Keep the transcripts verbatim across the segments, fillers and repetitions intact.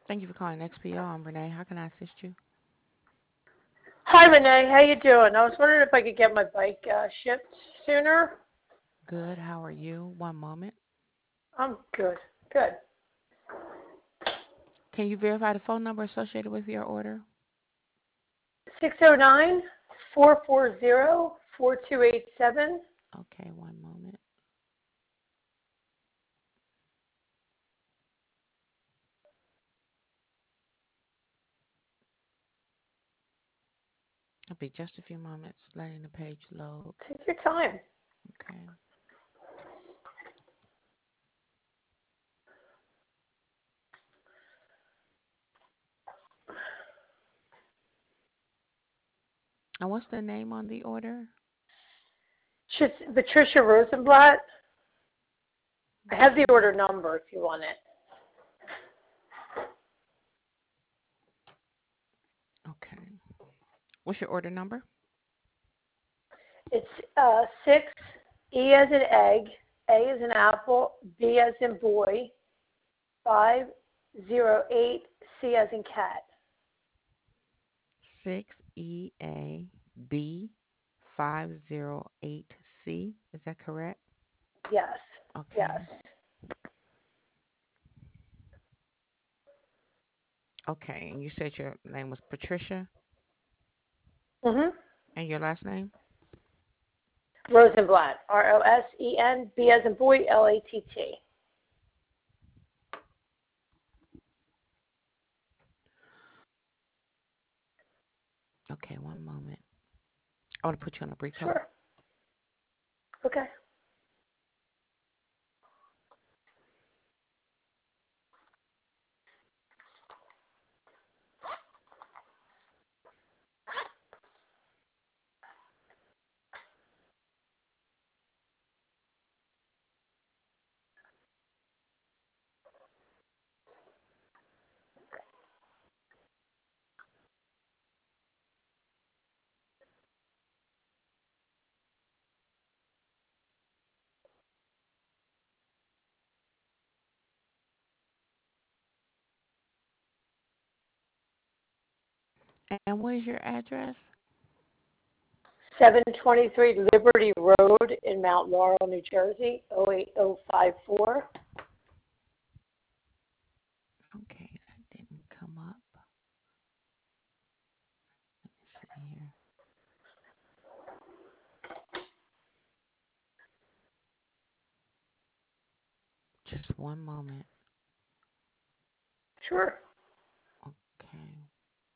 Thank you for calling X P O. I'm Renee. How can I assist you? Hi Renee, how you doing? I was wondering if I could get my bike uh, shipped sooner. Good. How are you? One moment. I'm good. Good. Can you verify the phone number associated with your order? Six zero nine four four zero four two eight seven. Okay, one moment. It'll be just a few moments letting the page load. Take your time. Okay. And what's the name on the order? Patricia Rosenblatt. I have the Okay. order number if you want it. Okay. What's your order number? It's uh, six E as in egg, A as in apple, B as in boy, five zero eight C as in cat. six E A B five zero eight C. Is that correct? Yes. Yes. Okay. Okay. And you said your name was Patricia Mhm. and your last name? Rosenblatt. R O S E N B as in boy L A T T. Okay, one moment. I want to put you on a brief hold. Sure. Okay. And what is your address? seven twenty-three Liberty Road in Mount Laurel, New Jersey, oh eight oh five four. Okay, that didn't come up. Let me see here. Just one moment. Sure. Okay.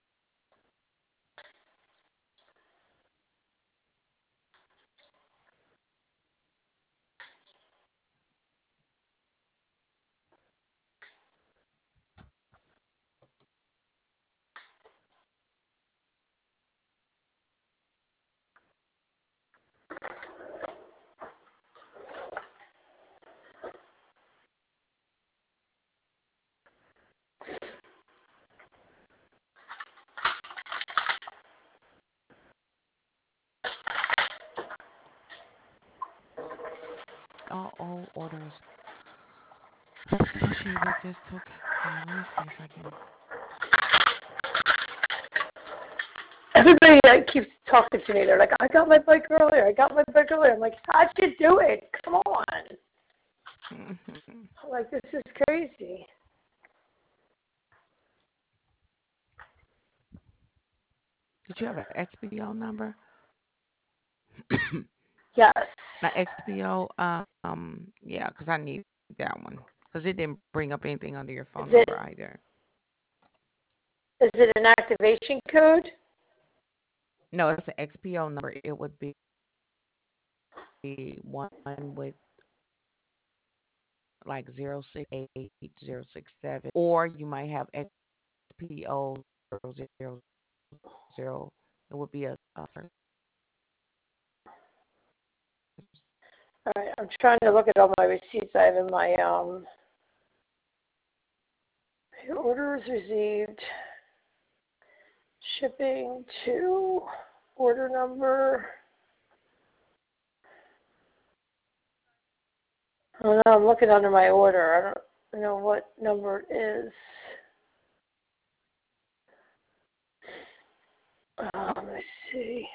All old orders associated with this. Okay, let me see if I can. Everybody like, keeps talking to me. They're like, I got my bike earlier. I got my bike earlier. I'm like, how'd you do it? Come on. I'm like, this is crazy. Did you have an X P O number? Yes. Not X P O. Um, yeah, because I need that one because it didn't bring up anything under your phone Is number it either. is it an activation code? No, it's an X P O number. It would be one with like zero six eight zero six seven, or you might have X P O zero zero zero. It would be a, a All right. I'm trying to look at all my receipts I have in my um. Orders received. Shipping to order number. I don't know. I'm looking under my order. I don't know what number it is. Uh, let me see.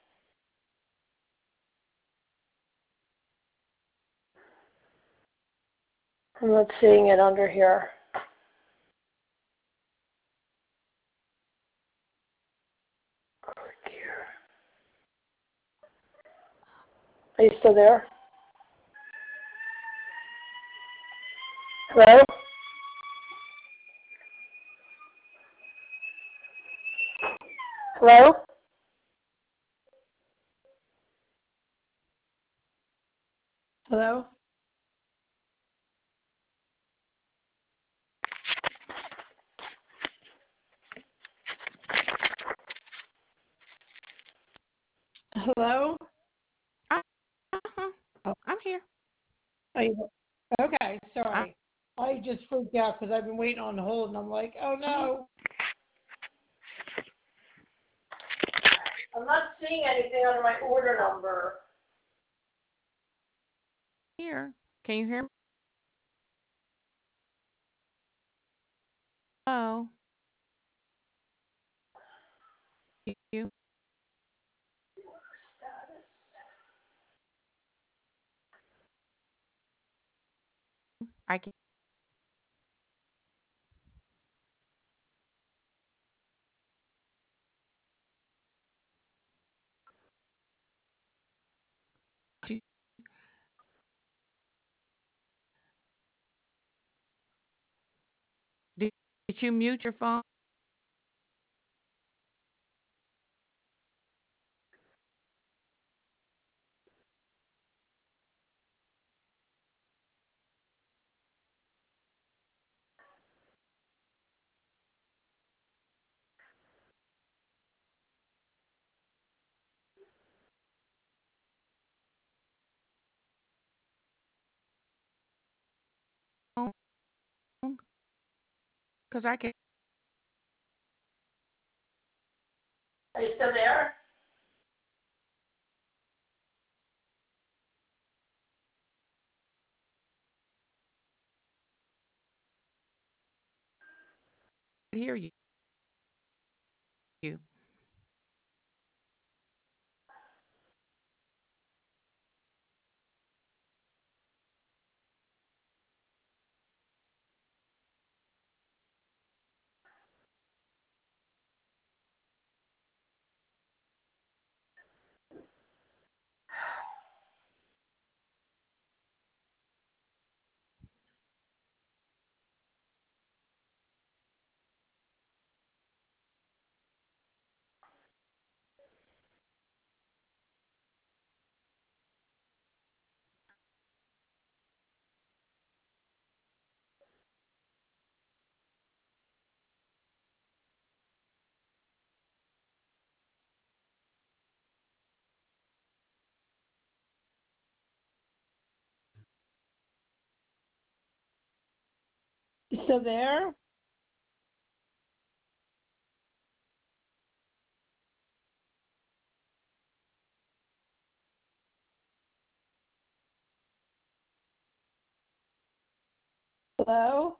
I'm not seeing it under here. Click here. Are you still there? Hello? Hello? Hello? Hello? Uh-huh. Oh, I'm here. are you, okay, I'm, sorry. I just freaked out because I've been waiting on hold and I'm like, oh I'm no. I'm not seeing anything under my order number. here. Can you hear me? Oh, you. I can. Did did you mute your phone? Because I can Are you still there? hear you. You. You still there? Hello?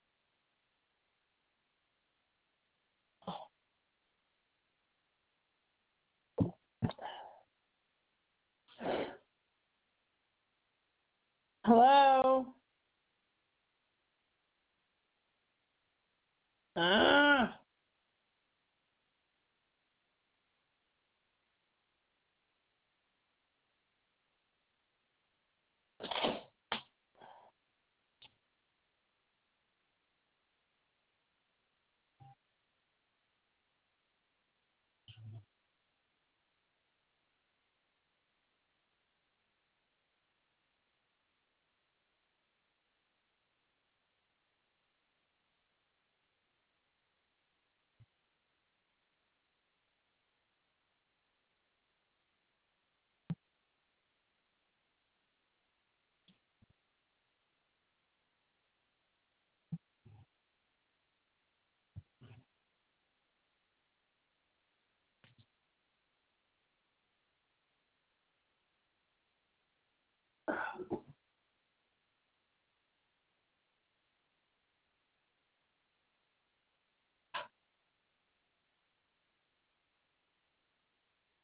Hello? Ah.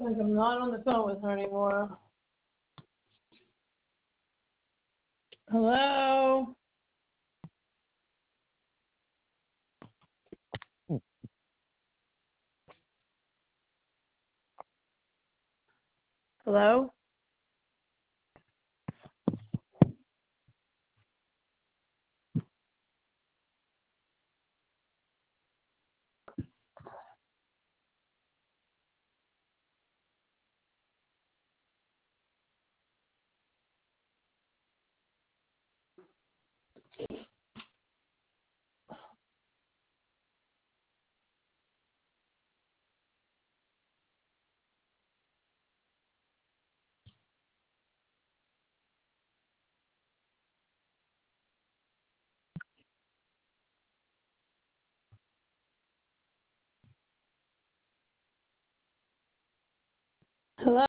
Like I'm not on the phone with her anymore. Hello? Hello?